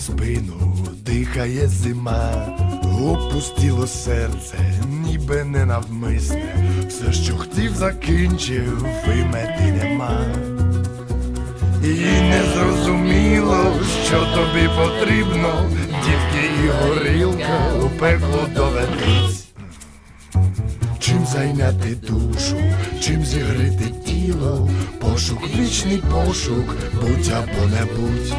спину дихає зима, опустіло серце, ніби ненавмисне, все, що хотів, закінчив, і мети нема. І не зрозуміло, що тобі потрібно, дівки і горілка у пекло доведуть. Чим зайняти душу, чим зігріти тіло, пошук, вічний пошук, будь або не будь.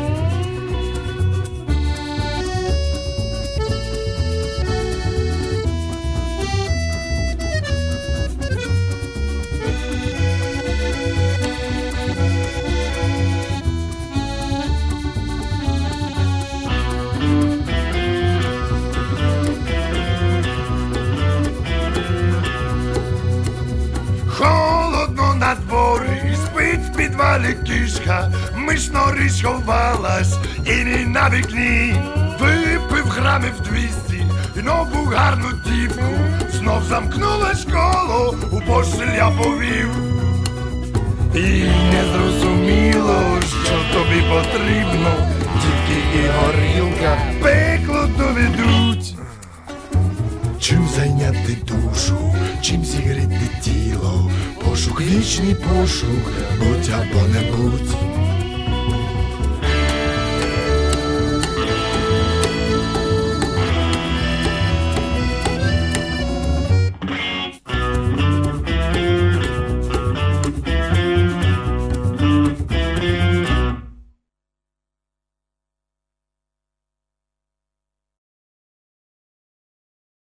Холодно на дворі, спить в підвалі кішка, мишно-річ ховалась і не на вікні. Випив грамів 200 і нову гарну дівку, знов замкнула школу, у постіль я повів. І не зрозуміло, що тобі потрібно, дівки і горілка пекло доведуть. Чим зайняти душу, чим зігріти тіло, пошук, вічний пошук, будь або не будь.